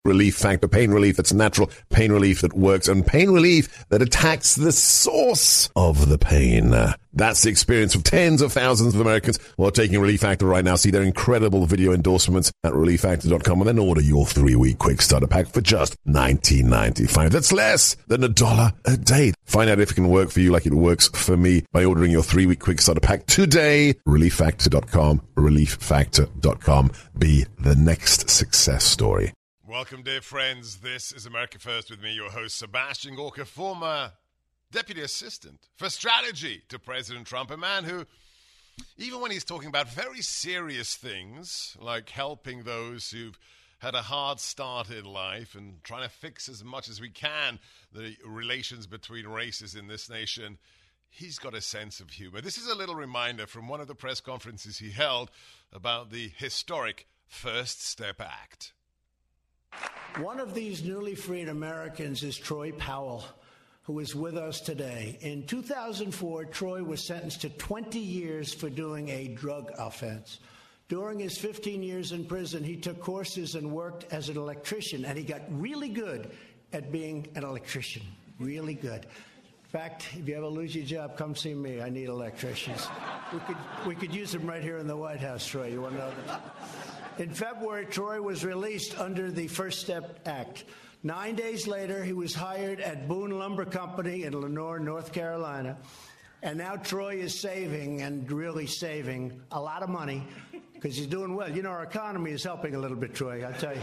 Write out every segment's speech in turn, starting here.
Relief Factor. Pain relief that's natural, pain relief that works, and pain relief that attacks the source of the pain. That's the experience of tens of thousands of Americans who are taking Relief Factor right now. See their incredible video endorsements at relieffactor.com and then order your 3-week quick starter pack for just $19.95. That's less than $1 a day. Find out if it can work for you like it works for me by ordering your 3-week quick starter pack today. relieffactor.com, relieffactor.com. Be the next success story. Welcome, dear friends. This is America First with me, your host, Sebastian Gorka, former Deputy Assistant for Strategy to President Trump, a man who, even when he's talking about very serious things, like helping those who've had a hard start in life and trying to fix as much as we can the relations between races in this nation, he's got a sense of humor. This is a little reminder from one of the press conferences he held about the historic First Step Act. One of these newly freed Americans is Troy Powell, who is with us today. In 2004, Troy was sentenced to 20 years for doing a drug offense. During his 15 years in prison, he took courses and worked as an electrician, and he got really good at being an electrician. Really good. In fact, if you ever lose your job, come see me. I need electricians. We could use them right here in the White House, Troy. You want to know that? In February, Troy was released under the First Step Act. 9 days later, he was hired at Boone Lumber Company in Lenoir, North Carolina. And now Troy is saving, and really saving, a lot of money because he's doing well. You know, our economy is helping a little bit, Troy, I'll tell you.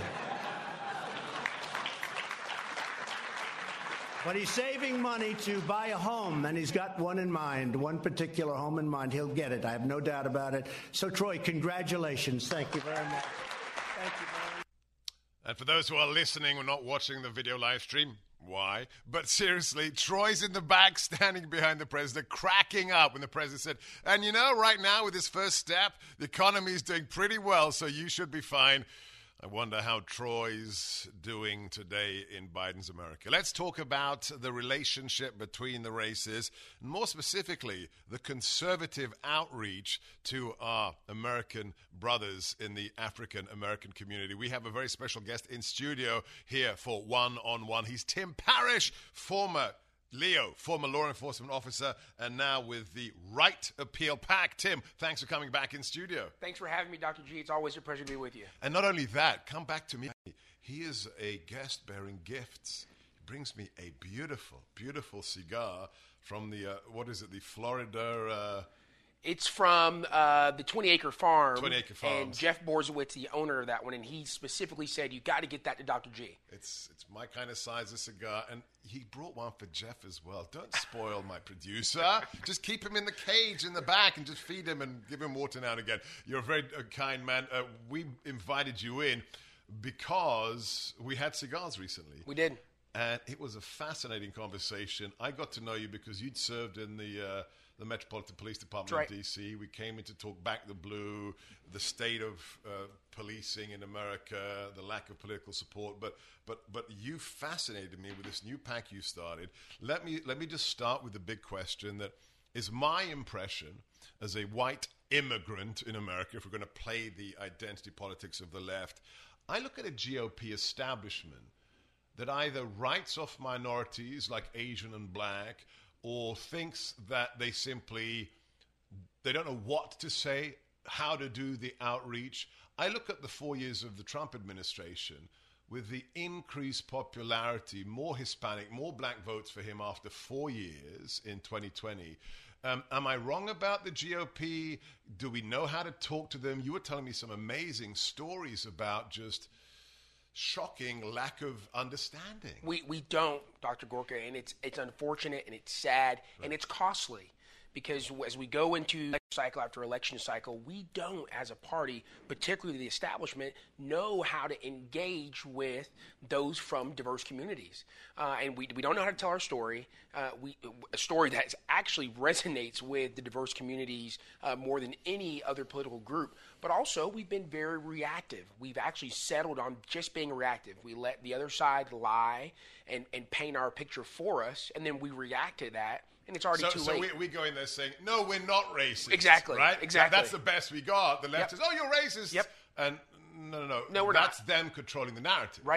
But he's saving money to buy a home, and he's got one in mind, one particular home in mind. He'll get it. I have no doubt about it. So, Troy, congratulations. Thank you very much. Thank you very much. And for those who are listening or not watching the video live stream, why? But seriously, Troy's in the back standing behind the president, cracking up when the president said, and you know, right now with this first step, the economy is doing pretty well, so you should be fine. I wonder how Troy's doing today in Biden's America. Let's talk about the relationship between the races, and more specifically, the conservative outreach to our American brothers in the African American community. We have a very special guest in studio here for One-on-One. He's Tim Parrish, former law enforcement officer, and now with the Right Appeal PAC. Tim, thanks for coming back in studio. Thanks for having me, Dr. G. It's always a pleasure to be with you. And not only that, come back to me. He is a guest bearing gifts. He brings me a beautiful, beautiful cigar from the, the Florida... It's from the 20-acre farm. 20-acre farm. And Jeff Borzowitz, the owner of that one, and he specifically said, you got to get that to Dr. G. It's my kind of size of cigar, and he brought one for Jeff as well. Don't spoil my producer. Just keep him in the cage in the back and just feed him and give him water now and again. You're a very kind man. We invited you in because we had cigars recently. We did. And it was a fascinating conversation. I got to know you because you'd served in the Metropolitan Police Department of D.C. We came in to talk back the blue, the state of policing in America, the lack of political support. But you fascinated me with this new PAC you started. Let me just start with the big question that is my impression as a white immigrant in America, if we're going to play the identity politics of the left. I look at a GOP establishment that either writes off minorities like Asian and black, or thinks that they don't know what to say, how to do the outreach. I look at the 4 years of the Trump administration with the increased popularity, more Hispanic, more black votes for him after 4 years in 2020. Am I wrong about the GOP? Do we know how to talk to them? You were telling me some amazing stories about just shocking lack of understanding. We don't, Dr. Gorka, and it's unfortunate and it's sad and it's costly because as we go into election cycle after election cycle, we don't, as a party, particularly the establishment, know how to engage with those from diverse communities. And we don't know how to tell our story, a story that actually resonates with the diverse communities more than any other political group. But also, we've been very reactive. We've actually settled on just being reactive. We let the other side lie and paint our picture for us, and then we react to that. And it's already too late. So we go in there saying, no, we're not racist. Exactly. Right? Exactly. That's the best we got. The left Yep. is, oh, you're racist. Yep. And no. No, we're That's not. them controlling the narrative. Right.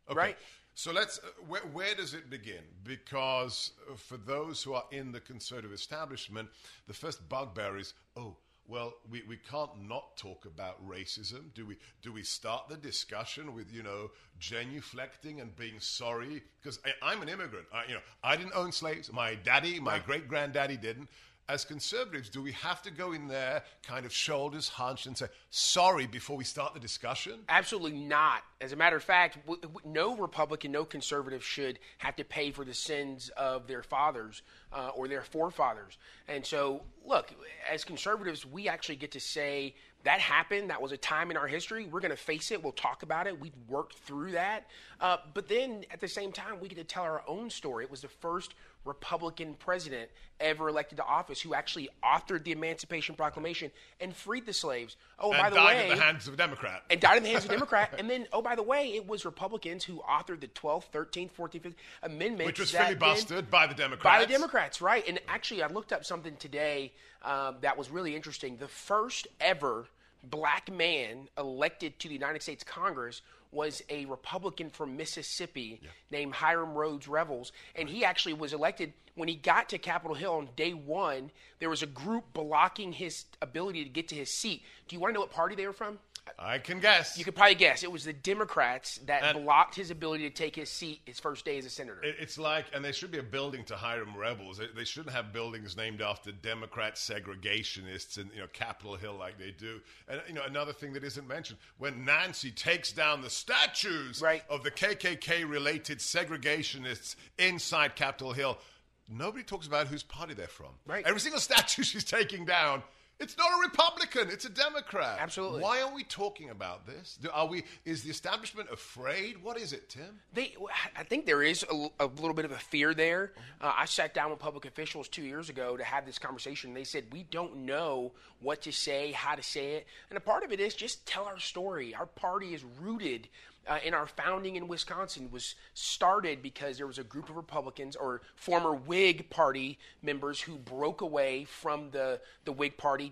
Okay. Right? So let's. Where does it begin? Because for those who are in the conservative establishment, the first bugbear is, well, we can't not talk about racism. Do we start the discussion with genuflecting and being sorry? Because I'm an immigrant. I didn't own slaves. My daddy, my great granddaddy didn't. As conservatives, do we have to go in there kind of shoulders hunched and say sorry before we start the discussion? Absolutely not. As a matter of fact, no Republican, no conservative should have to pay for the sins of their fathers or their forefathers. And so, look, as conservatives, we actually get to say that happened. That was a time in our history. We're going to face it. We'll talk about it. We've worked through that. But then at the same time, we get to tell our own story. It was the first Republican president ever elected to office who actually authored the Emancipation Proclamation and freed the slaves. And died in the hands of a Democrat. And died in the hands of a Democrat. And then, by the way, it was Republicans who authored the 12th, 13th, 14th, 15th amendments. Which was filibustered by the Democrats. By the Democrats, right. And actually, I looked up something today that was really interesting. The first ever black man elected to the United States Congress was a Republican from Mississippi named Hiram Rhodes Revels. And he actually was elected when he got to Capitol Hill on day one. There was a group blocking his ability to get to his seat. Do you want to know what party they were from? I can guess. You could probably guess. It was the Democrats that blocked his ability to take his seat his first day as a senator. It's like, and there should be a building to Hiram Rebels. They shouldn't have buildings named after Democrat segregationists in Capitol Hill like they do. And another thing that isn't mentioned, when Nancy takes down the statues of the KKK-related segregationists inside Capitol Hill, nobody talks about whose party they're from. Right. Every single statue she's taking down, it's not a Republican. It's a Democrat. Absolutely. Why aren't we talking about this? Is the establishment afraid? What is it, Tim? I think there is a little bit of a fear there. I sat down with public officials 2 years ago to have this conversation. They said, we don't know what to say, how to say it. And a part of it is just tell our story. Our party is rooted in our founding in Wisconsin was started because there was a group of Republicans or former Whig Party members who broke away from the Whig Party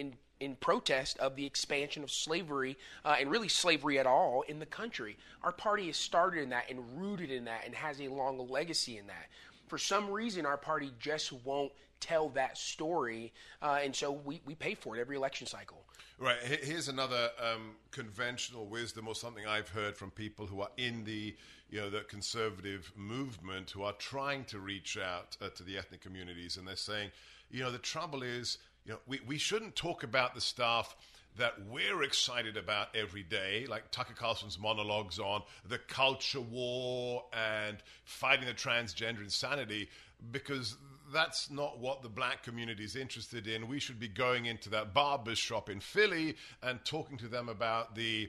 in protest of the expansion of slavery and really slavery at all in the country. Our party is started in that and rooted in that and has a long legacy in that. For some reason, our party just won't tell that story, and so we pay for it every election cycle. Right. Here's another conventional wisdom or something I've heard from people who are in the conservative movement who are trying to reach out to the ethnic communities, and they're saying, the trouble is, we shouldn't talk about the stuff that we're excited about every day, like Tucker Carlson's monologues on the culture war and fighting the transgender insanity, because that's not what the black community is interested in. We should be going into that barber's shop in Philly and talking to them about the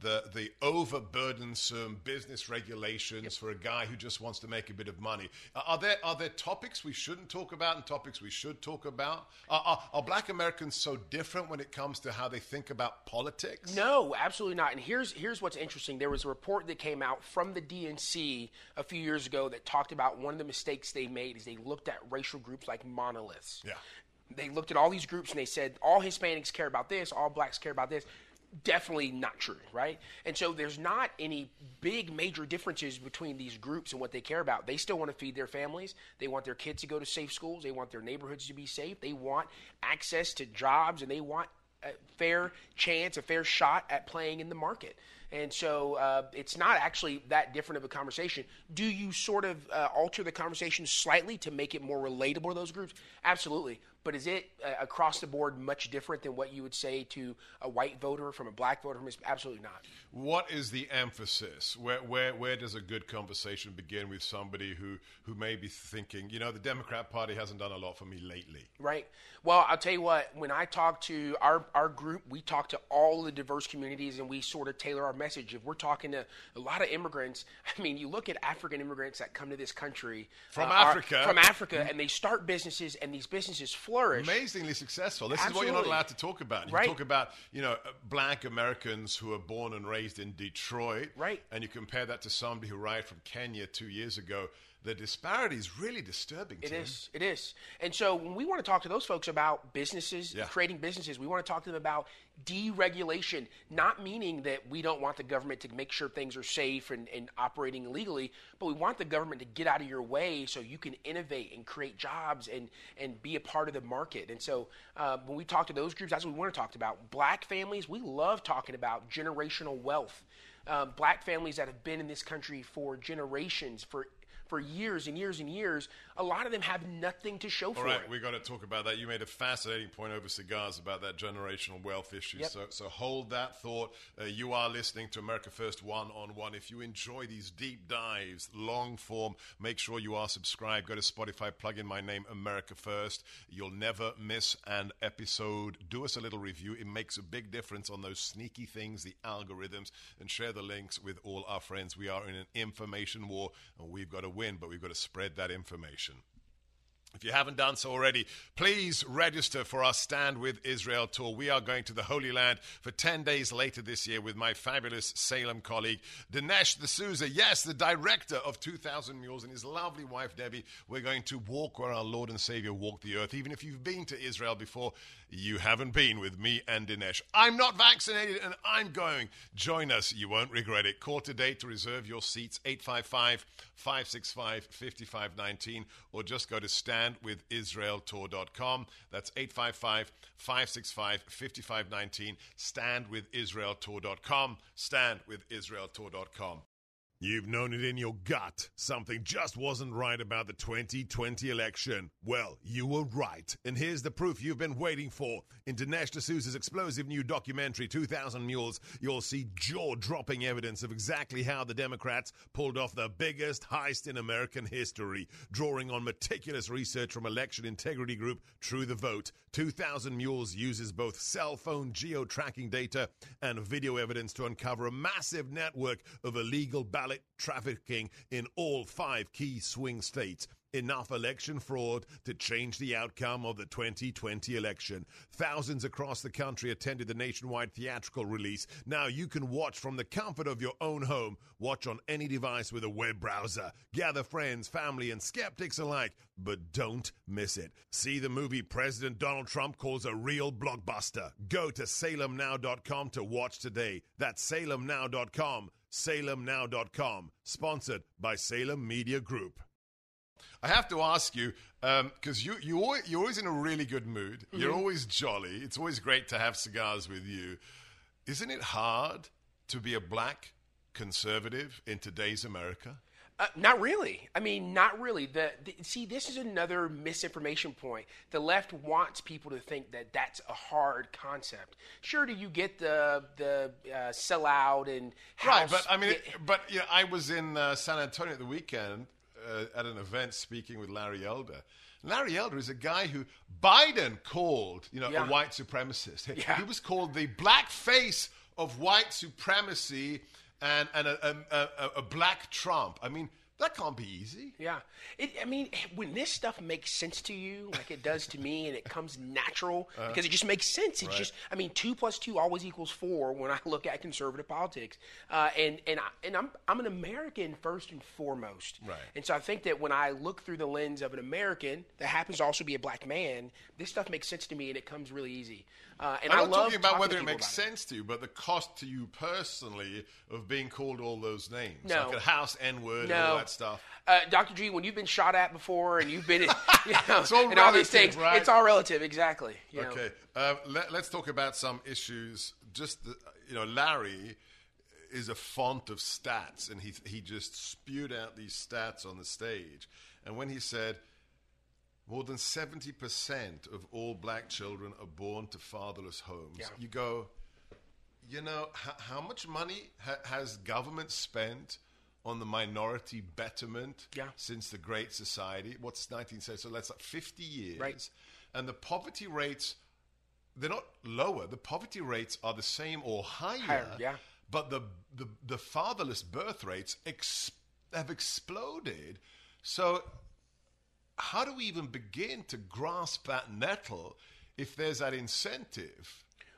overburdensome business regulations for a guy who just wants to make a bit of money. Are there topics we shouldn't talk about and topics we should talk about? Are black Americans so different when it comes to how they think about politics? No, absolutely not. And here's what's interesting. There was a report that came out from the DNC a few years ago that talked about one of the mistakes they made is they looked at racial groups like monoliths. Yeah. They looked at all these groups and they said all Hispanics care about this, all blacks care about this. Definitely not true, right? And so there's not any big major differences between these groups and what they care about. They still want to feed their families. They want their kids to go to safe schools. They want their neighborhoods to be safe. They want access to jobs, and they want a fair chance, a fair shot at playing in the market. And so it's not actually that different of a conversation. Do you sort of alter the conversation slightly to make it more relatable to those groups? Absolutely. But is it across the board much different than what you would say to a white voter from a black voter? Absolutely not. What is the emphasis? Where does a good conversation begin with somebody who may be thinking, the Democrat Party hasn't done a lot for me lately? Right. Well, I'll tell you what, when I talk to our group, we talk to all the diverse communities and we sort of tailor our message. If we're talking to a lot of immigrants, I mean, you look at African immigrants that come to this country. From Africa, and they start businesses and these businesses flourish. Amazingly successful. This Absolutely. is what you're not allowed to talk about. You right. talk about, black Americans who are born and raised in Detroit. Right. And you compare that to somebody who arrived from Kenya 2 years ago. the disparity is really disturbing. It is. And so when we want to talk to those folks about businesses, creating businesses, we want to talk to them about deregulation, not meaning that we don't want the government to make sure things are safe and operating legally, but we want the government to get out of your way so you can innovate and create jobs and be a part of the market. And so when we talk to those groups, that's what we want to talk about. Black families, we love talking about generational wealth. Black families that have been in this country for generations, for years and years and years, a lot of them have nothing to show for it. All right, we've got to talk about that. You made a fascinating point over cigars about that generational wealth issue. Yep. So hold that thought. You are listening to America First One-on-One. If you enjoy these deep dives, long form, make sure you are subscribed. Go to Spotify, plug in my name, America First. You'll never miss an episode. Do us a little review. It makes a big difference on those sneaky things, the algorithms, and share the links with all our friends. We are in an information war, and we've got to win, but we've got to spread that information. If you haven't done so already, please register for our Stand With Israel tour. We are going to the Holy Land for 10 days later this year with my fabulous Salem colleague, Dinesh D'Souza. Yes, the director of 2,000 Mules, and his lovely wife, Debbie. We're going to walk where our Lord and Savior walked the earth. Even if you've been to Israel before, you haven't been with me and Dinesh. I'm not vaccinated, and I'm going. Join us. You won't regret it. Call today to reserve your seats, 855-565-5519, or just go to standwithisraeltour.com. That's 855-565-5519, standwithisraeltour.com, standwithisraeltour.com. You've known it in your gut. Something just wasn't right about the 2020 election. Well, you were right. And here's the proof you've been waiting for. In Dinesh D'Souza's explosive new documentary, 2,000 Mules, you'll see jaw-dropping evidence of exactly how the Democrats pulled off the biggest heist in American history, drawing on meticulous research from election integrity group True the Vote. 2,000 Mules uses both cell phone geo-tracking data and video evidence to uncover a massive network of illegal ballot trafficking in all 5 key swing states. Enough election fraud to change the outcome of the 2020 election. Thousands across the country attended the nationwide theatrical release. Now you can watch from the comfort of your own home. Watch on any device with a web browser. Gather friends, family, and skeptics alike, but don't miss it. See the movie President Donald Trump calls a real blockbuster. Go to salemnow.com to watch today. That's salemnow.com. salemnow.com. Sponsored by Salem Media Group. I have to ask you, because you're always in a really good mood. Mm-hmm. You're always jolly. It's always great to have cigars with you. Isn't it hard to be a black conservative in today's America? Not really. I mean, not really. See, this is another misinformation point. The left wants people to think that that's a hard concept. Sure, do you get the sellout and house? Right, but I mean, I was in San Antonio at the weekend at an event speaking with Larry Elder. Larry Elder is a guy who Biden called, a white supremacist. Yeah. He was called the black face of white supremacy and a black Trump. I mean, that can't be easy. Yeah. When this stuff makes sense to you, like it does to me, and it comes natural, because it just makes sense. It's just, 2 + 2 always equals 4 when I look at conservative politics. And I'm an American first and foremost. Right. And so I think that when I look through the lens of an American that happens to also be a black man, this stuff makes sense to me, and it comes really easy. And I'm I not love talking about whether it people makes about sense to you, but the cost to you personally of being called all those names. No. Like a house N-word and all that stuff. Dr. G, when you've been shot at before and you've been It's all and all these relative, things, right? It's all relative, exactly. Okay. Let's talk about some issues. Larry is a font of stats, and he just spewed out these stats on the stage. And when he said more than 70% of all black children are born to fatherless homes, you go, how much money has government spent on the minority betterment since the Great Society? What's 1970? So that's like 50 years. Right. And the poverty rates, they're not lower. The poverty rates are the same or higher. But the fatherless birth rates have exploded. So how do we even begin to grasp that nettle if there's that incentive?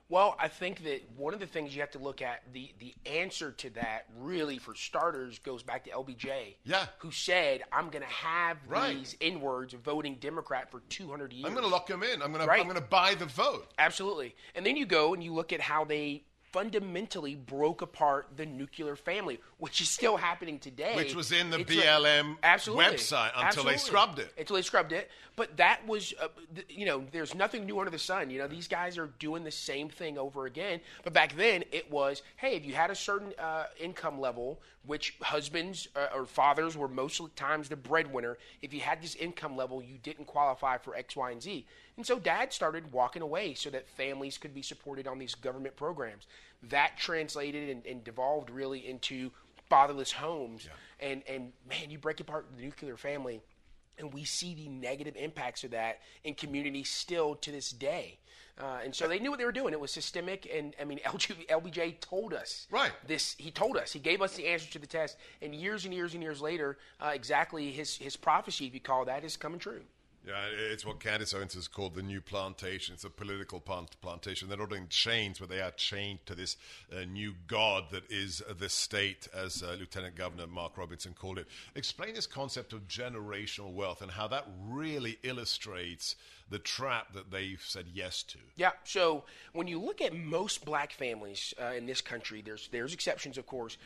Well, I think that one of the things you have to look at, the answer to that, really, for starters, goes back to LBJ, who said, I'm going to have these N-words voting Democrat for 200 years. I'm going to lock them in. I'm going to buy the vote. Absolutely. And then you go and you look at how they fundamentally broke apart the nuclear family, which is still happening today. Which was in the BLM website until they scrubbed it. But that was, there's nothing new under the sun. These guys are doing the same thing over again. But back then, it was, hey, if you had a certain income level, which husbands or fathers were most of the times the breadwinner, if you had this income level, you didn't qualify for X, Y, and Z. And so dad started walking away so that families could be supported on these government programs. That translated and devolved really into fatherless homes. Yeah. And man, you break apart the nuclear family, and we see the negative impacts of that in communities still to this day. And so they knew what they were doing. It was systemic, and I mean, LBJ told us this. He told us. He gave us the answer to the test, and years and years and years later, exactly his prophecy, if you call that, is coming true. Yeah, it's what Candace Owens has called the new plantation. It's a political plantation. They're not in chains, but they are chained to this new god that is the state, as Lieutenant Governor Mark Robinson called it. Explain this concept of generational wealth and how that really illustrates the trap that they've said yes to. Yeah, so when you look at most black families in this country, there's exceptions, of course.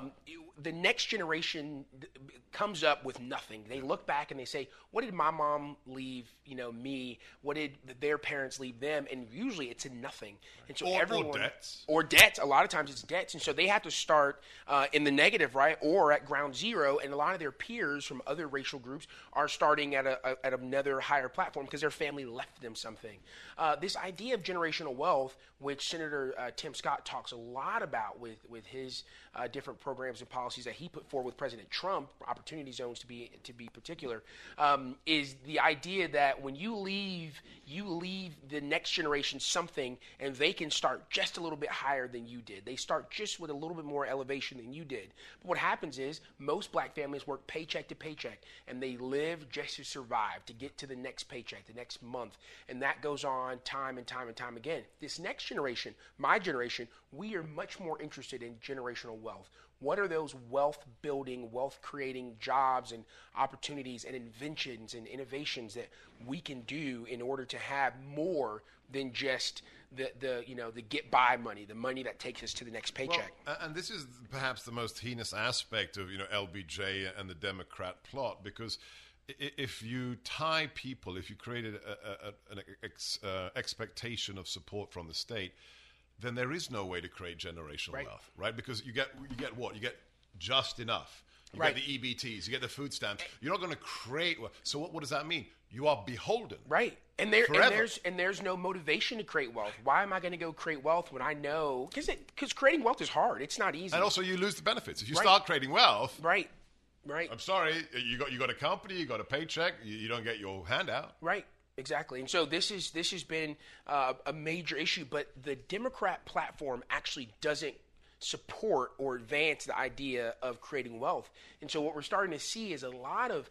The next generation comes up with nothing. They look back and they say, what did my mom leave, me? What did their parents leave them? And usually it's in nothing. And so or debts. Or debts. A lot of times it's debts. And so they have to start in the negative, right? Or at ground zero. And a lot of their peers from other racial groups are starting at another higher platform because their family left them something. This idea of generational wealth, which Senator Tim Scott talks a lot about with his different programs and policies that he put forward with President Trump, opportunity zones to be particular, is the idea that when you leave the next generation something, and they can start just a little bit higher than you did. They start just with a little bit more elevation than you did. But what happens is most black families work paycheck to paycheck, and they live just to survive, to get to the next paycheck, the next month. And that goes on time and time and time again. This next generation, my generation, we are much more interested in generational wealth. What are those wealth-building, wealth-creating jobs and opportunities and inventions and innovations that we can do in order to have more than just the get-by money, the money that takes us to the next paycheck? Well, and this is perhaps the most heinous aspect of LBJ and the Democrat plot, because if you tie people, if you created an expectation of support from the state, then there is no way to create generational wealth, right? Because you get what? You get just enough. You get the EBTs, you get the food stamps. You're not going to create wealth. So what does that mean? You are beholden. Right. And there's no motivation to create wealth. Why am I going to go create wealth when I know? Because creating wealth is hard. It's not easy. And also you lose the benefits. If you start creating wealth. Right. I'm sorry, you got a company, you got a paycheck, you don't get your handout. Right. Exactly. And so this has been a major issue, but the Democrat platform actually doesn't support or advance the idea of creating wealth. And so what we're starting to see is a lot of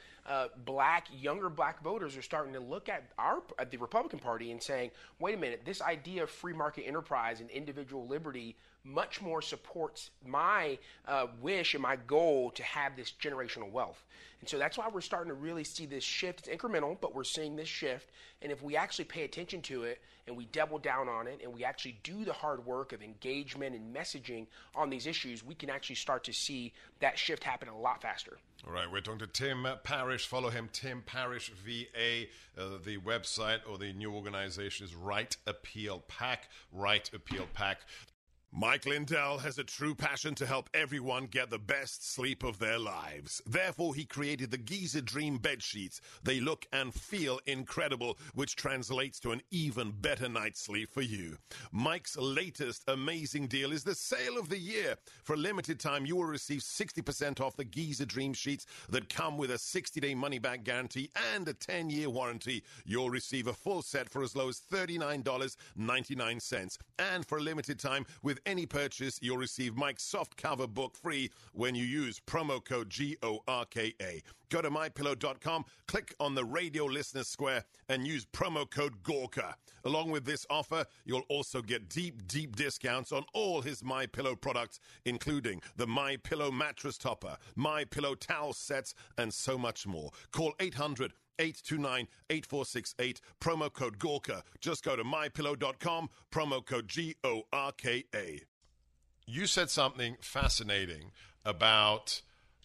younger black voters are starting to look at the Republican Party and saying, wait a minute, this idea of free market enterprise and individual liberty much more supports my wish and my goal to have this generational wealth. And so that's why we're starting to really see this shift. It's incremental, but we're seeing this shift. And if we actually pay attention to it and we double down on it and we actually do the hard work of engagement and messaging on these issues, we can actually start to see that shift happen a lot faster. All right, we're talking to Tim Parrish. Follow him, Tim Parrish, VA. The website or the new organization is Right Appeal PAC, Right Appeal PAC. Mike Lindell has a true passion to help everyone get the best sleep of their lives. Therefore, he created the Giza Dream bed sheets. They look and feel incredible, which translates to an even better night's sleep for you. Mike's latest amazing deal is the sale of the year. For a limited time, you will receive 60% off the Giza Dream sheets that come with a 60-day money-back guarantee and a 10-year warranty. You'll receive a full set for as low as $39.99. And for a limited time, with any purchase, you'll receive Mike's softcover book free when you use promo code GORKA. Go to mypillow.com, click on the radio listener square, and use promo code GORKA. Along with this offer, you'll also get deep, deep discounts on all his MyPillow products, including the MyPillow mattress topper, MyPillow towel sets, and so much more. Call 800-829-8468, promo code GORKA. Just go to mypillow.com, promo code GORKA. You said something fascinating about...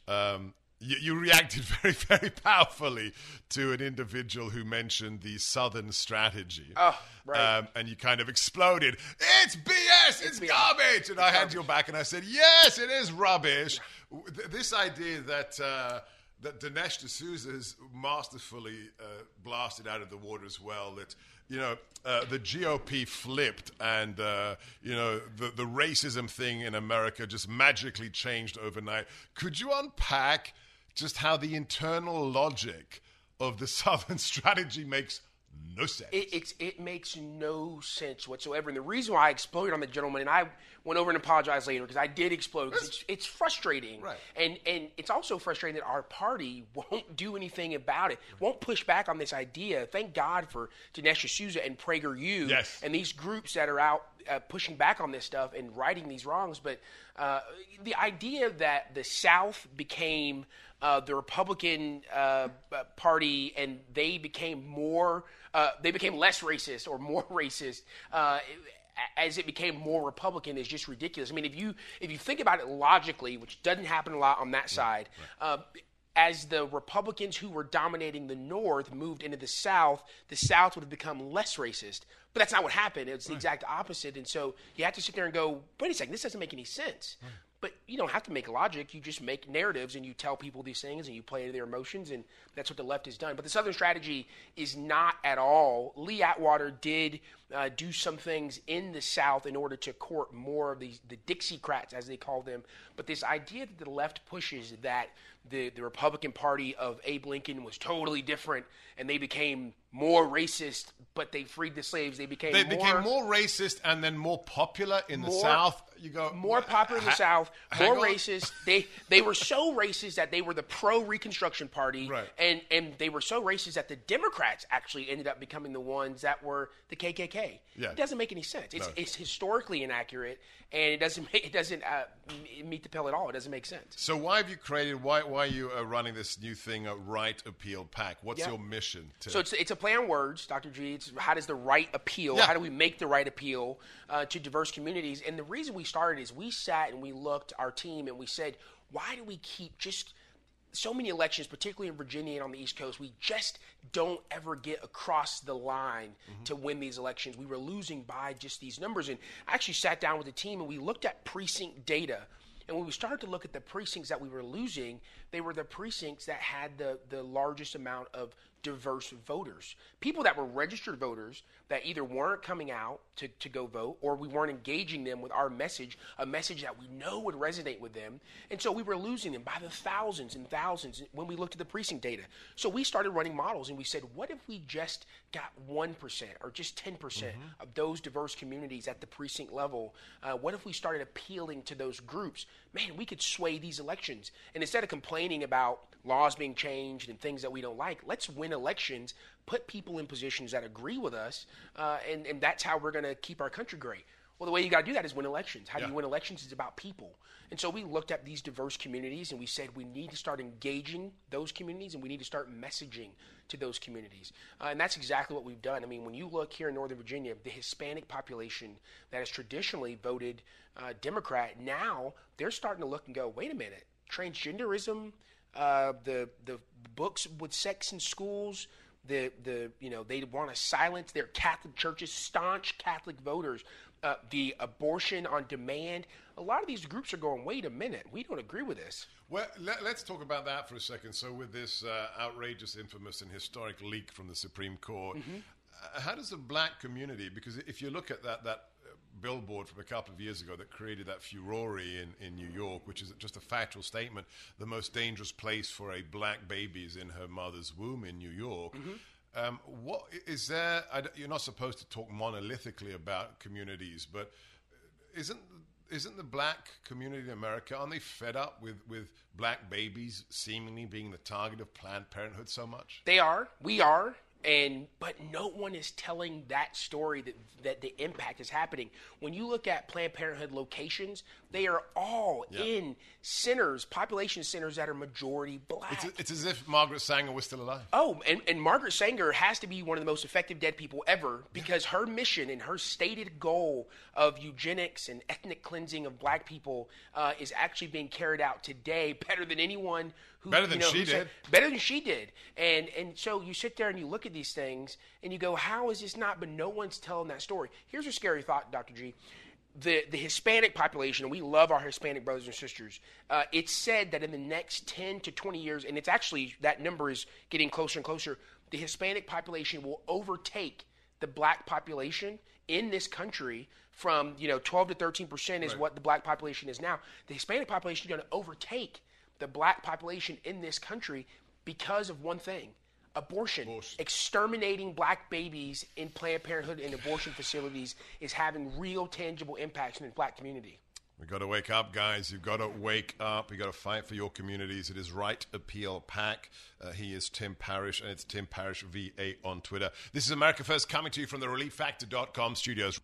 You reacted very, very powerfully to an individual who mentioned the Southern strategy. Oh, right. And you kind of exploded. It's BS! It's garbage! And I had your back and I said, yes, it is rubbish. This idea that Dinesh D'Souza has masterfully blasted out of the water as well, that, the GOP flipped and, the racism thing in America just magically changed overnight. Could you unpack just how the internal logic of the Southern strategy makes no sense? It makes no sense whatsoever. And the reason why I exploded on the gentleman, and I went over and apologized later because I did explode. It's frustrating. Right. And it's also frustrating that our party won't do anything about it, won't push back on this idea. Thank God for Dinesh D'Souza and PragerU and these groups that are out pushing back on this stuff and righting these wrongs. But the idea that the South became the Republican Party and they became less racist or more racist as it became more Republican is just ridiculous. I mean, if you think about it logically, which doesn't happen a lot on that side, as the Republicans who were dominating the North moved into the South would have become less racist. But that's not what happened. It's the exact opposite. And so you have to sit there and go, wait a second, this doesn't make any sense. Right. But you don't have to make logic. You just make narratives and you tell people these things and you play to their emotions, and that's what the left has done. But the Southern strategy is not at all. Lee Atwater did do some things in the South in order to court more of the Dixiecrats, as they call them. But this idea that the left pushes that the Republican Party of Abe Lincoln was totally different and they became more racist, but they freed the slaves. They became more racist and then more popular in the South. You go more popular in the South, more racist. They were so racist that they were the pro-Reconstruction Party, right. and they were so racist that the Democrats actually ended up becoming the ones that were the KKK. Yeah. It doesn't make any sense. It's historically inaccurate, and it doesn't meet the pill at all. It doesn't make sense. So why have you created? Why are you running this new thing, a Right Appeal PAC? What's your mission? So it's a play on words, Dr. G. It's how does the right appeal? Yeah. How do we make the right appeal to diverse communities? And the reason we started is we sat and we looked our team and we said, why do we keep just so many elections, particularly in Virginia and on the East Coast, we just don't ever get across the line to win these elections. We were losing by just these numbers. And I actually sat down with the team and we looked at precinct data. And when we started to look at the precincts that we were losing, they were the precincts that had the largest amount of diverse voters. People that were registered voters that either weren't coming out to go vote or we weren't engaging them with our message, a message that we know would resonate with them. And so we were losing them by the thousands and thousands when we looked at the precinct data. So we started running models and we said, what if we just got 1% or just 10% of those diverse communities at the precinct level? What if we started appealing to those groups? Man, we could sway these elections. And instead of complaining about laws being changed and things that we don't like, let's win elections, put people in positions that agree with us, and that's how we're going to keep our country great. Well, the way you got to do that is win elections. How do you win elections? It's about people. And so we looked at these diverse communities and we said we need to start engaging those communities and we need to start messaging to those communities. And that's exactly what we've done. I mean, when you look here in Northern Virginia, the Hispanic population that has traditionally voted Democrat, now they're starting to look and go, wait a minute, transgenderism, the books with sex in schools, they want to silence their Catholic churches, staunch Catholic voters, the abortion on demand. A lot of these groups are going, wait a minute, we don't agree with this. Well, let's talk about that for a second. So with this outrageous, infamous, and historic leak from the Supreme Court, how does the black community, because if you look at that billboard from a couple of years ago that created that furore in New York, which is just a factual statement, the most dangerous place for a black baby is in her mother's womb in New York. What is there? You're not supposed to talk monolithically about communities, but isn't the black community in America, aren't they fed up with black babies seemingly being the target of Planned Parenthood so much? They are. We are. But no one is telling that story that the impact is happening. When you look at Planned Parenthood locations, they are all in centers, population centers that are majority black. It's as if Margaret Sanger was still alive. Oh, and Margaret Sanger has to be one of the most effective dead people ever, because her mission and her stated goal of eugenics and ethnic cleansing of black people is actually being carried out today better than anyone who Better than she did. Better than she did. And so you sit there and you look at these things and you go, how is this not? But no one's telling that story. Here's a scary thought, Dr. G. The Hispanic population, and we love our Hispanic brothers and sisters, it's said that in the next 10 to 20 years, and it's actually, that number is getting closer and closer, the Hispanic population will overtake the black population in this country from 12 to 13% is what the black population is now. The Hispanic population is going to overtake the black population in this country because of one thing: abortion. Exterminating black babies in Planned Parenthood and abortion facilities is having real tangible impacts in the black community. We've got to wake up, guys. You've got to wake up. You've got to fight for your communities. It is Right Appeal PAC. He is Tim Parrish, and it's Tim Parrish VA on Twitter. This is America First, coming to you from the ReliefFactor.com studios.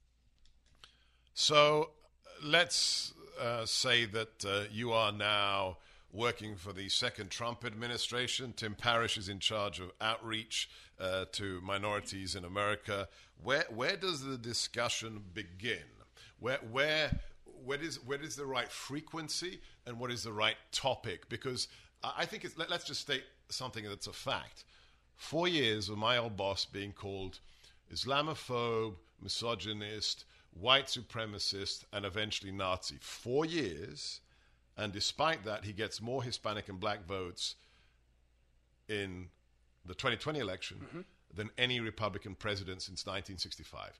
So let's say that you are now working for the second Trump administration. Tim Parrish is in charge of outreach to minorities in America. Where does the discussion begin? Where is the right frequency and what is the right topic? Because I think let's just state something that's a fact. 4 years of my old boss being called Islamophobe, misogynist, white supremacist, and eventually Nazi. 4 years. And despite that, he gets more Hispanic and black votes in the 2020 election than any Republican president since 1965.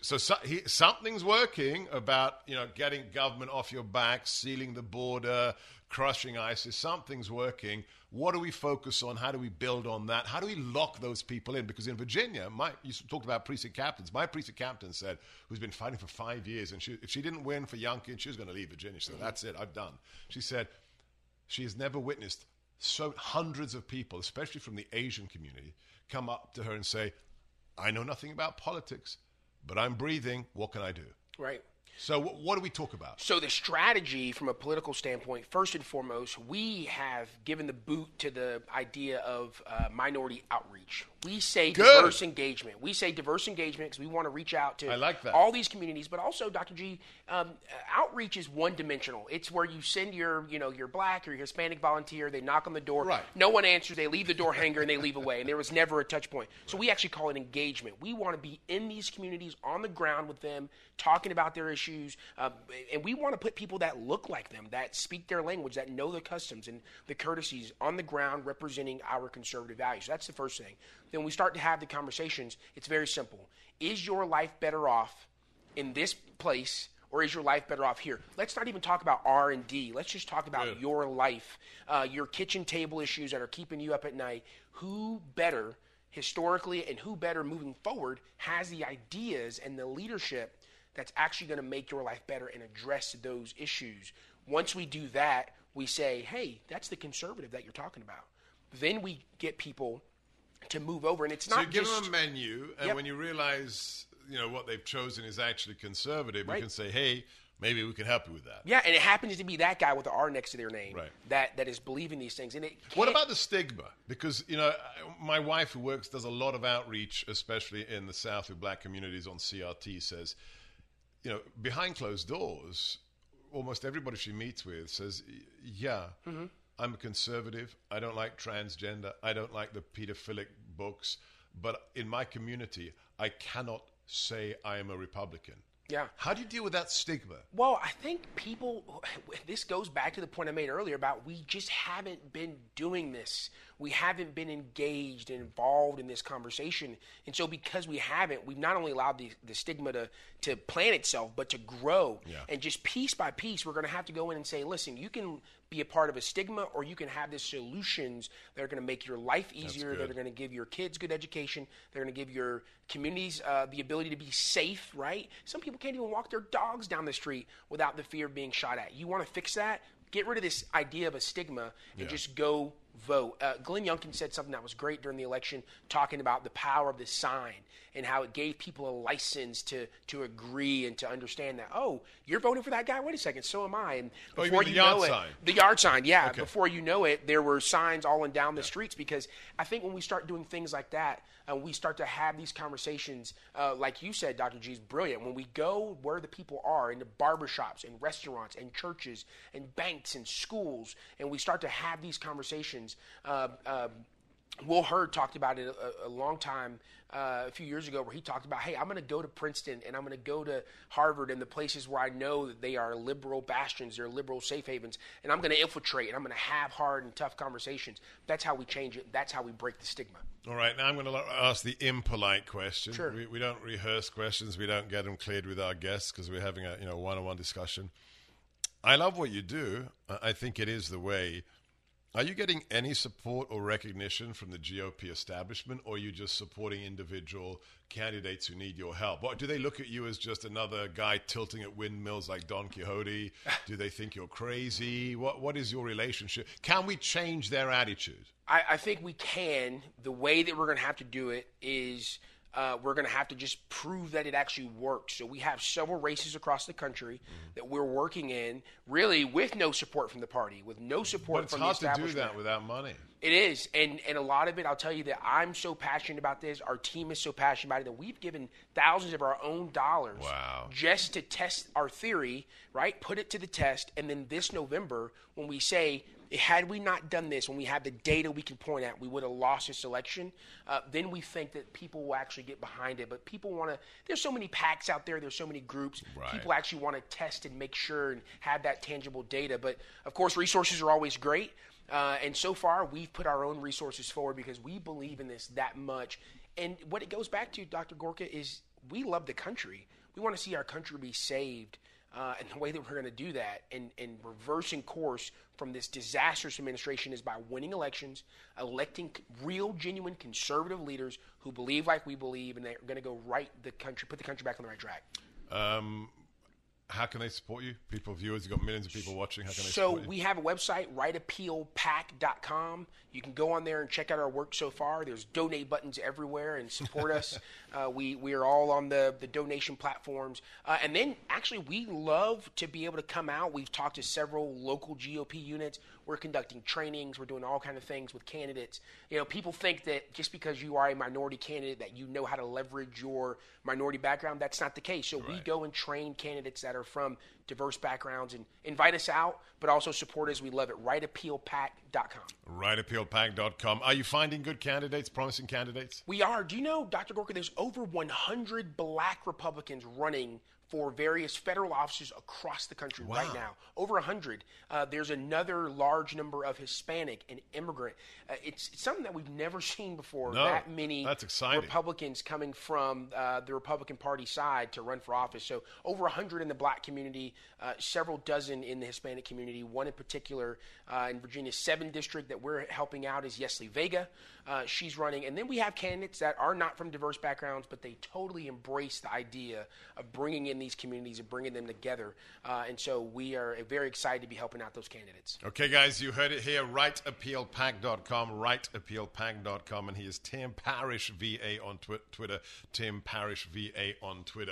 Something's working about getting government off your back, sealing the border, crushing ISIS. Something's working. What do we focus on? How do we build on that? How do we lock those people in? Because in Virginia, you talked about precinct captains. My precinct captain said, who's been fighting for 5 years, and if she didn't win for Youngkin, she was going to leave Virginia. She said, that's it, I'm done. She said she has never witnessed hundreds of people, especially from the Asian community, come up to her and say, I know nothing about politics, but I'm breathing. What can I do? Right. So what do we talk about? So the strategy from a political standpoint, first and foremost, we have given the boot to the idea of minority outreach. We say diverse engagement. We say diverse engagement because we want to reach out to all these communities. But also, Dr. G, outreach is one-dimensional. It's where you send your black or your Hispanic volunteer. They knock on the door. Right. No one answers. They leave the door hanger and they leave away. And there was never a touch point. So we actually call it engagement. We want to be in these communities, on the ground with them, talking about their issues. And we want to put people that look like them, that speak their language, that know the customs and the courtesies on the ground representing our conservative values. So that's the first thing. Then we start to have the conversations. It's very simple. Is your life better off in this place, or is your life better off here? Let's not even talk about R&D. Let's just talk about your life, your kitchen table issues that are keeping you up at night. Who better historically and who better moving forward has the ideas and the leadership that's actually going to make your life better and address those issues? Once we do that, we say, hey, that's the conservative that you're talking about. Then we get people to move over, and it's not just... So you give them a menu, and when you realize, what they've chosen is actually conservative, you can say, hey, maybe we can help you with that. Yeah, and it happens to be that guy with the R next to their name that is believing these things. And what about the stigma? Because, my wife who does a lot of outreach, especially in the South with black communities on CRT, says, behind closed doors, almost everybody she meets with says, I'm a conservative. I don't like transgender. I don't like the pedophilic books. But in my community, I cannot say I am a Republican. Yeah. How do you deal with that stigma? Well, I think this goes back to the point I made earlier about we just haven't been doing this. We haven't been engaged and involved in this conversation. And so because we haven't, we've not only allowed the stigma to plant itself, but to grow. Yeah. And just piece by piece, we're going to have to go in and say, listen, you can be a part of a stigma, or you can have the solutions that are going to make your life easier, that are going to give your kids good education, they're going to give your communities the ability to be safe, right? Some people can't even walk their dogs down the street without the fear of being shot at. You want to fix that? Get rid of this idea of a stigma and just go vote. Glenn Youngkin said something that was great during the election, talking about the power of the sign and how it gave people a license to agree and to understand that, oh, you're voting for that guy? Wait a second, so am I. And before you know it, the yard sign, yeah. Okay. Before you know it, there were signs all and down the streets, because I think when we start doing things like that, we start to have these conversations, like you said, Dr. G, is brilliant. When we go where the people are, in the barbershops and restaurants and churches and banks and schools, and we start to have these conversations. Will Hurd talked about it a long time, a few years ago, where he talked about, hey, I'm going to go to Princeton and I'm going to go to Harvard and the places where I know that they are liberal bastions, they're liberal safe havens, and I'm going to infiltrate and I'm going to have hard and tough conversations. That's how we change it. That's how we break the stigma. All right, now I'm going to ask the impolite question. Sure. We don't rehearse questions. We don't get them cleared with our guests because we're having a one-on-one discussion. I love what you do. I think it is the way. Are you getting any support or recognition from the GOP establishment, or are you just supporting individual candidates who need your help? Or do they look at you as just another guy tilting at windmills like Don Quixote? Do they think you're crazy? What is your relationship? Can we change their attitude? I think we can. The way that we're going to have to do it is we're going to have to just prove that it actually works. So we have several races across the country that we're working in, really with no support from the party, with no support from the establishment. But it's hard to do that without money. It is, and a lot of it, I'll tell you that I'm so passionate about this, our team is so passionate about it, that we've given thousands of our own dollars just to test our theory, right, put it to the test, and then this November, when we say, had we not done this, when we have the data we can point at, we would have lost this election, then we think that people will actually get behind it. But people want to, there's so many PACs out there, there's so many groups, people actually want to test and make sure and have that tangible data. But, of course, resources are always great. And so far, we've put our own resources forward because we believe in this that much. And what it goes back to, Dr. Gorka, is we love the country. We want to see our country be saved. And the way that we're going to do that and reversing course from this disastrous administration is by winning elections, electing real, genuine conservative leaders who believe like we believe, and they're going to go put the country back on the right track. How can they support you? Viewers, you've got millions of people watching. How can they support you? So we have a website, rightappealpac.com. You can go on there and check out our work so far. There's donate buttons everywhere and support us. We are all on the donation platforms. And then actually we love to be able to come out. We've talked to several local GOP units. We're conducting trainings. We're doing all kinds of things with candidates. People think that just because you are a minority candidate that you know how to leverage your minority background. That's not the case. So we go and train candidates that are from diverse backgrounds and invite us out, but also support us. We love it. rightappealpac.com. rightappealpac.com. Are you finding good candidates, promising candidates? We are. Do you know, Dr. Gorka, there's over 100 black Republicans running for various federal offices across the country right now. Over 100. There's another large number of Hispanic and immigrant. It's something that we've never seen before. That many Republicans coming from the Republican Party side to run for office. So over 100 in the black community, several dozen in the Hispanic community. One in particular in Virginia's 7th district that we're helping out is Yesli Vega. She's running. And then we have candidates that are not from diverse backgrounds, but they totally embrace the idea of bringing in these communities and bringing them together. And so we are very excited to be helping out those candidates. Okay, guys, you heard it here. rightappealpac.com, rightappealpac.com. And he is Tim Parrish, VA on Twitter. Tim Parrish, VA on Twitter.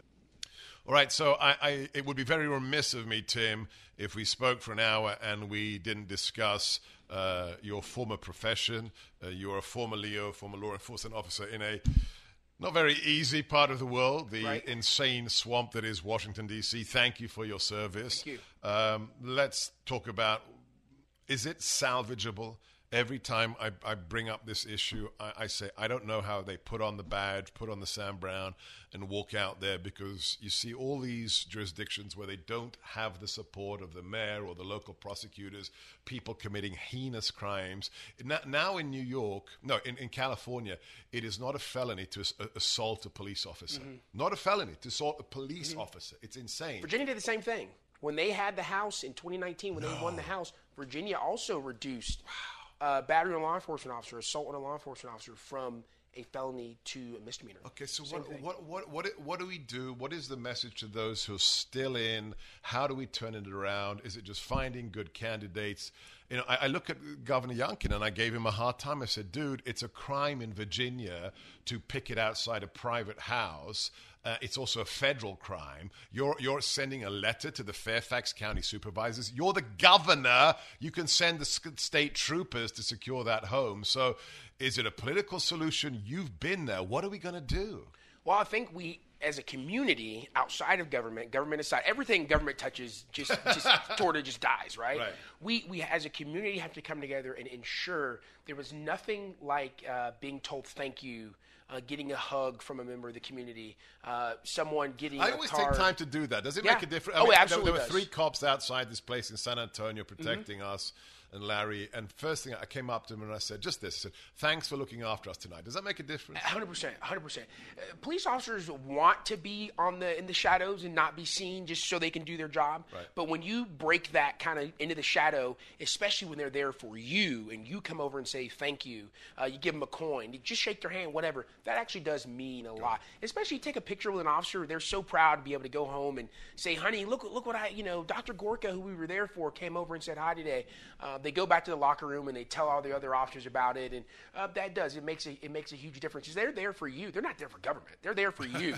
All right, so it would be very remiss of me, Tim, if we spoke for an hour and we didn't discuss your former profession. You're a former LEO, former law enforcement officer in a not very easy part of the world, the insane swamp that is Washington, D.C. Thank you for your service. Thank you. Let's talk about, is it salvageable? Every time I bring up this issue, I say, I don't know how they put on the badge, put on the Sam Brown, and walk out there, because you see all these jurisdictions where they don't have the support of the mayor or the local prosecutors, people committing heinous crimes. Now in New York, in California, it is not a felony to assault a police officer. Not a felony to assault a police officer. It's insane. Virginia did the same thing. When they had the House in 2019, when they won the House, Virginia also reduced battery on a law enforcement officer, assault on a law enforcement officer from a felony to a misdemeanor. Okay, so what do we do? What is the message to those who are still in? How do we turn it around? Is it just finding good candidates? You know, I look at Governor Youngkin and I gave him a hard time. I said, dude, it's a crime in Virginia to picket outside a private house. It's also a federal crime. You're sending a letter to the Fairfax County supervisors. You're the governor. You can send the state troopers to secure that home. So is it a political solution? You've been there. What are we going to do? Well, I think we, as a community, outside of government aside, everything government touches just sort of just dies, right? We, as a community, have to come together and ensure there was nothing like being told thank you, getting a hug from a member of the community, someone getting I always take time to do that. Does it make a difference? I mean, absolutely there were 3 cops outside this place in San Antonio protecting us and Larry. And first thing, I came up to him and I said, just this. I said, thanks for looking after us tonight. Does that make a difference? 100%. Police officers want to be in the shadows and not be seen just so they can do their job. Right. But when you break that kind of into the shadow, especially when they're there for you and you come over and say thank you, you give them a coin, you just shake their hand, whatever, that actually does mean a lot. Especially you take a picture with an officer, they're so proud to be able to go home and say, honey, look what Dr. Gorka, who we were there for, came over and said hi today. They go back to the locker room and they tell all the other officers about it, and it makes a huge difference. They're there for you. They're not there for government. They're there for you.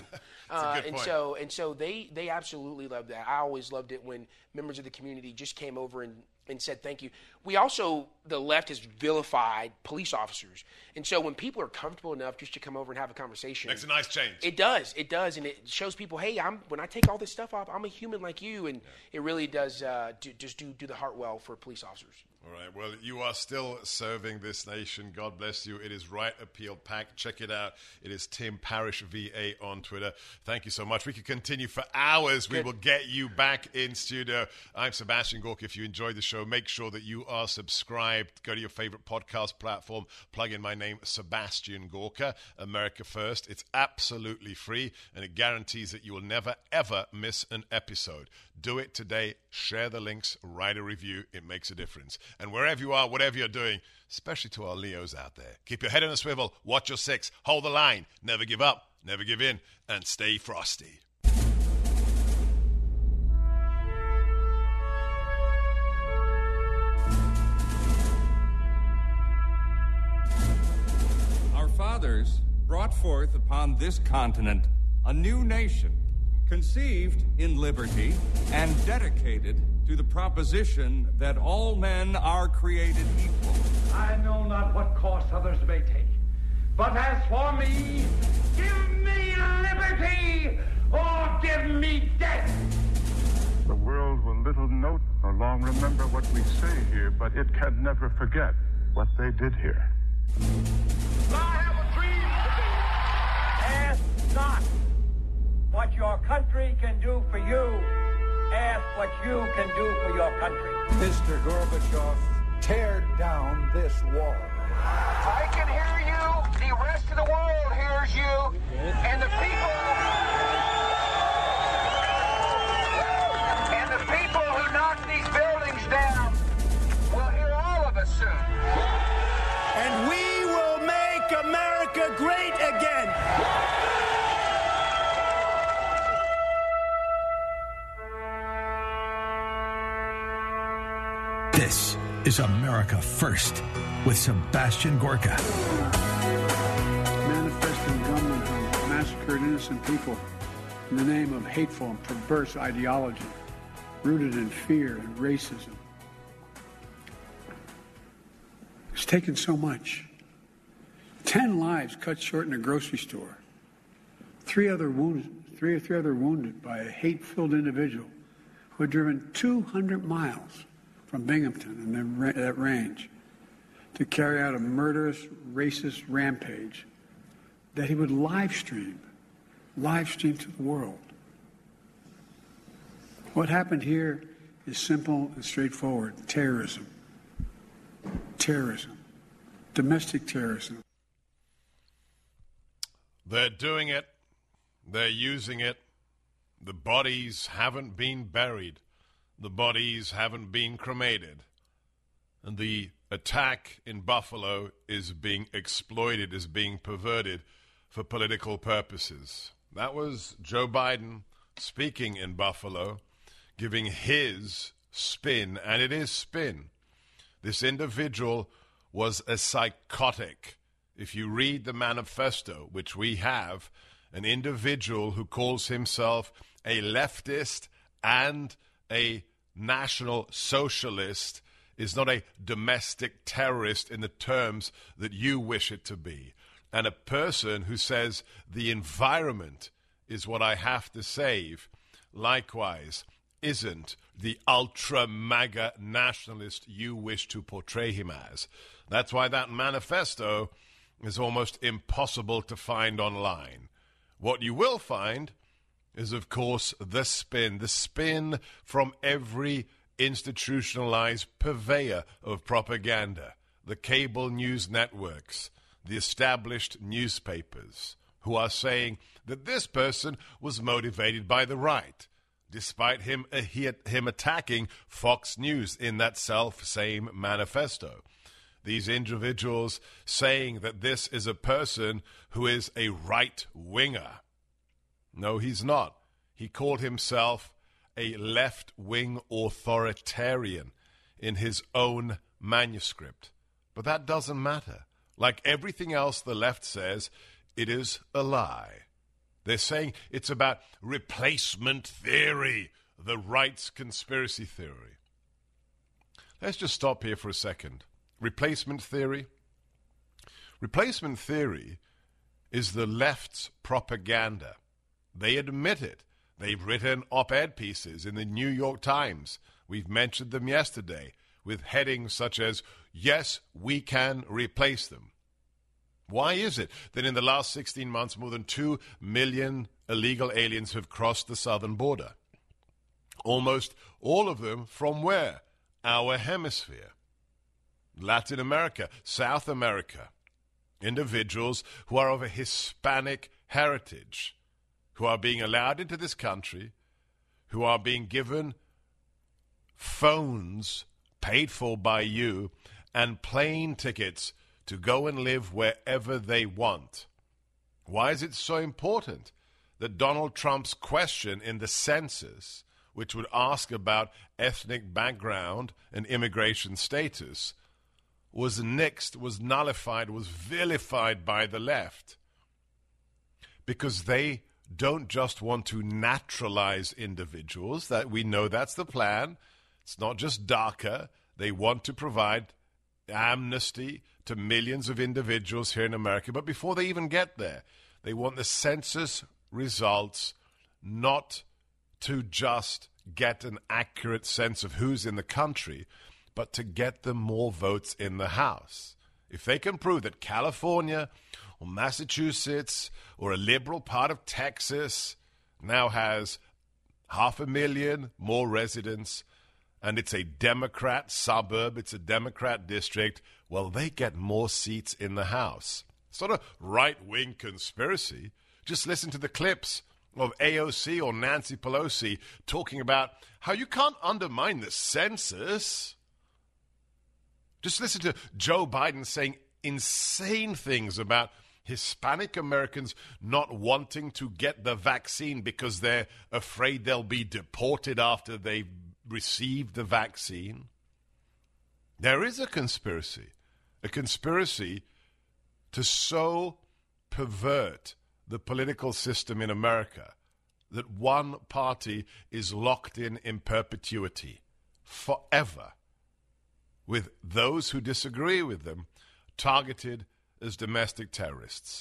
And so they absolutely love that. I always loved it when members of the community just came over and said thank you. We also, the left has vilified police officers. And so when people are comfortable enough just to come over and have a conversation. Makes a nice change. It does. And it shows people, hey, when I take all this stuff off, I'm a human like you. And it really does do the heart well for police officers. All right. Well, you are still serving this nation. God bless you. It is Right Appeal PAC. Check it out. It is Tim Parrish VA on Twitter. Thank you so much. We could continue for hours. Good. We will get you back in studio. I'm Sebastian Gorka. If you enjoyed the show, make sure that you are subscribed. Go to your favorite podcast platform. Plug in my name, Sebastian Gorka. America First. It's absolutely free, and it guarantees that you will never, ever miss an episode. Do it today. Share the links. Write a review. It makes a difference. And wherever you are, whatever you're doing, especially to our Leos out there, keep your head on a swivel, watch your 6, hold the line, never give up, never give in, and stay frosty. Our fathers brought forth upon this continent a new nation, conceived in liberty and dedicated to the proposition that all men are created equal. I know not what course others may take, but as for me, give me liberty or give me death. The world will little note nor long remember what we say here, but it can never forget what they did here. I have a dream today. Ask not what your country can do for you. Ask what you can do for your country. Mr. Gorbachev, tear down this wall. I can hear you. The rest of the world hears you. And the people who knock these buildings down will hear all of us soon. And we will make America great again. This is America First with Sebastian Gorka. Manifesting gunmen who massacred innocent people in the name of hateful and perverse ideology rooted in fear and racism. It's taken so much. 10 lives cut short in a grocery store. 3 other wounded by a hate-filled individual who had driven 200 miles from Binghamton and that range to carry out a murderous, racist rampage that he would live stream to the world. What happened here is simple and straightforward. Terrorism. Domestic terrorism. They're doing it. They're using it. The bodies haven't been buried. The bodies haven't been cremated. And the attack in Buffalo is being exploited, is being perverted for political purposes. That was Joe Biden speaking in Buffalo, giving his spin, and it is spin. This individual was a psychotic. If you read the manifesto, which we have, an individual who calls himself a leftist and a national socialist is not a domestic terrorist in the terms that you wish it to be. And a person who says the environment is what I have to save, likewise, isn't the ultra-MAGA nationalist you wish to portray him as. That's why that manifesto is almost impossible to find online. What you will find is, of course, the spin from every institutionalized purveyor of propaganda, the cable news networks, the established newspapers, who are saying that this person was motivated by the right, despite him attacking Fox News in that same manifesto. These individuals saying that this is a person who is a right-winger. No, he's not. He called himself a left-wing authoritarian in his own manuscript. But that doesn't matter. Like everything else the left says, it is a lie. They're saying it's about replacement theory, the right's conspiracy theory. Let's just stop here for a second. Replacement theory? Replacement theory is the left's propaganda. They admit it. They've written op-ed pieces in the New York Times. We've mentioned them yesterday with headings such as, yes, we can replace them. Why is it that in the last 16 months, more than 2 million illegal aliens have crossed the southern border? Almost all of them from where? Our hemisphere. Latin America, South America. Individuals who are of a Hispanic heritage, who are being allowed into this country, who are being given phones paid for by you and plane tickets to go and live wherever they want. Why is it so important that Donald Trump's question in the census, which would ask about ethnic background and immigration status, was nixed, was nullified, was vilified by the left? Because they don't just want to naturalize individuals. That we know that's the plan. It's not just DACA. They want to provide amnesty to millions of individuals here in America. But before they even get there, they want the census results not to just get an accurate sense of who's in the country, but to get them more votes in the House. If they can prove that California or Massachusetts or a liberal part of Texas now has 500,000 more residents and it's a Democrat suburb, it's a Democrat district, well, they get more seats in the House. It's not a right-wing conspiracy. Just listen to the clips of AOC or Nancy Pelosi talking about how you can't undermine the census. Just listen to Joe Biden saying insane things about Hispanic Americans not wanting to get the vaccine because they're afraid they'll be deported after they've received the vaccine. There is a conspiracy to so pervert the political system in America that one party is locked in perpetuity forever, with those who disagree with them targeted as domestic terrorists.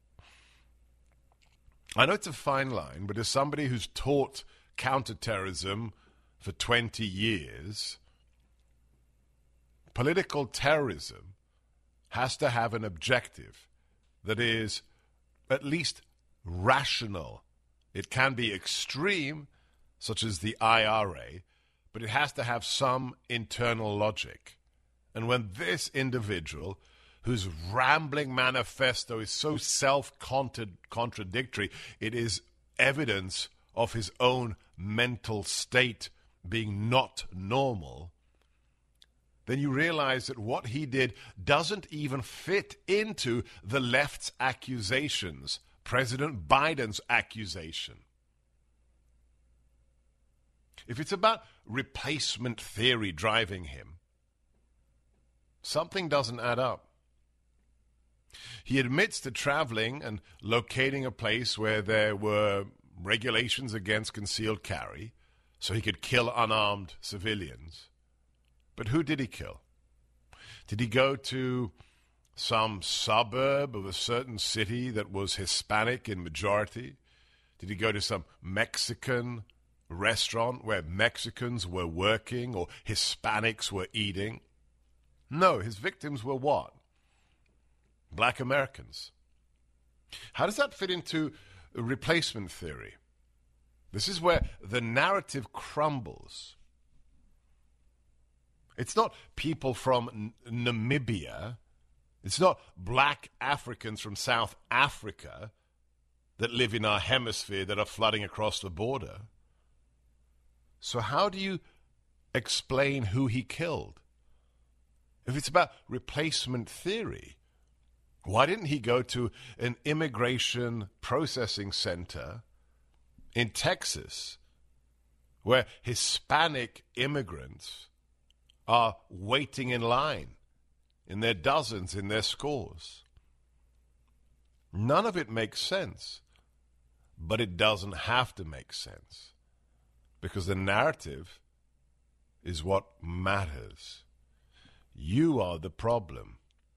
I know it's a fine line, but as somebody who's taught counterterrorism for 20 years, political terrorism has to have an objective that is at least rational. It can be extreme, such as the IRA, but it has to have some internal logic. And when this individual, whose rambling manifesto is so self-contradictory, it is evidence of his own mental state being not normal, then you realize that what he did doesn't even fit into the left's accusations, President Biden's accusation. If it's about replacement theory driving him, something doesn't add up. He admits to traveling and locating a place where there were regulations against concealed carry so he could kill unarmed civilians. But who did he kill? Did he go to some suburb of a certain city that was Hispanic in majority? Did he go to some Mexican restaurant where Mexicans were working or Hispanics were eating? No, his victims were what? Black Americans. How does that fit into replacement theory? This is where the narrative crumbles. It's not people from Namibia. It's not black Africans from South Africa that live in our hemisphere that are flooding across the border. So how do you explain who he killed? If it's about replacement theory, why didn't he go to an immigration processing center in Texas where Hispanic immigrants are waiting in line in their dozens, in their scores? None of it makes sense, but it doesn't have to make sense because the narrative is what matters. You are the problem.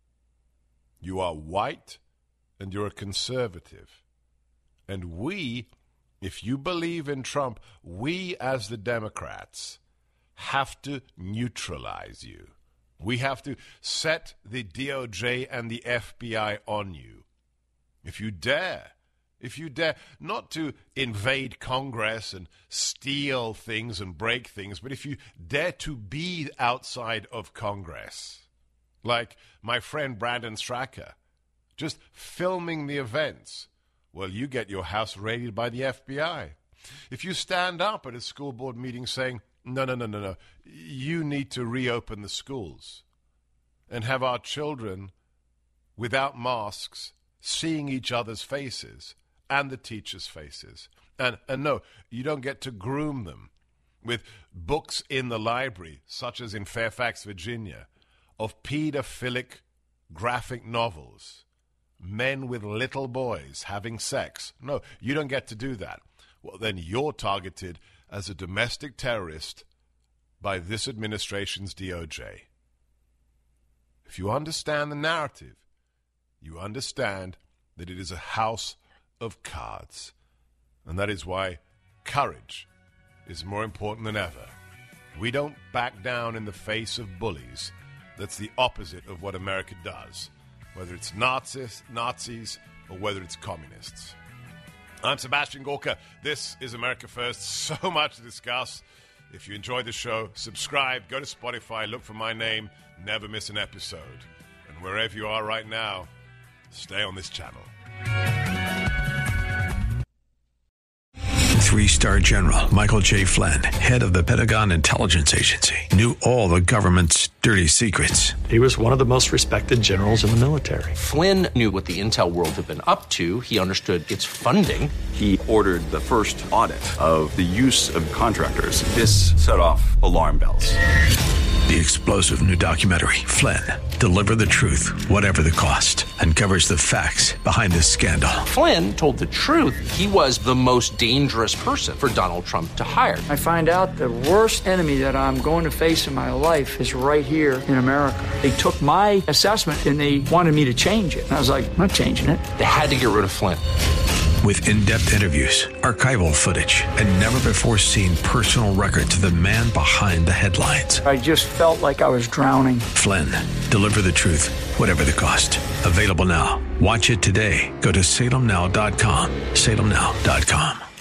You are white and you're a conservative. And we, if you believe in Trump, we as the Democrats have to neutralize you. We have to set the DOJ and the FBI on you. If you dare not to invade Congress and steal things and break things, but if you dare to be outside of Congress, like my friend Brandon Stracker, just filming the events, well, you get your house raided by the FBI. If you stand up at a school board meeting saying, no, you need to reopen the schools and have our children without masks seeing each other's faces and the teachers' faces. And no, you don't get to groom them with books in the library, such as in Fairfax, Virginia, of pedophilic graphic novels, men with little boys having sex. No, you don't get to do that. Well, then you're targeted as a domestic terrorist by this administration's DOJ. If you understand the narrative, you understand that it is a house of cards. And that is why courage is more important than ever. We don't back down in the face of bullies. That's the opposite of what America does, whether it's Nazis or whether it's communists. I'm Sebastian Gorka. This is America First. So much to discuss. If you enjoyed the show, subscribe, go to Spotify, look for my name, never miss an episode. And wherever you are right now, stay on this channel. 3-star General Michael J. Flynn, head of the Pentagon Intelligence Agency, knew all the government's dirty secrets. He was one of the most respected generals in the military. Flynn knew what the intel world had been up to. He understood its funding. He ordered the first audit of the use of contractors. This set off alarm bells. The explosive new documentary, Flynn, Deliver the Truth, Whatever the Cost, uncovers the facts behind this scandal. Flynn told the truth. He was the most dangerous person for Donald Trump to hire. I find out the worst enemy that I'm going to face in my life is right here in America. They took my assessment and they wanted me to change it. And I was like, I'm not changing it. They had to get rid of Flynn. With in-depth interviews, archival footage, and never-before-seen personal records of the man behind the headlines. I just felt like I was drowning. Flynn, Deliver the Truth, Whatever the Cost. Available now. Watch it today. Go to salemnow.com. salemnow.com.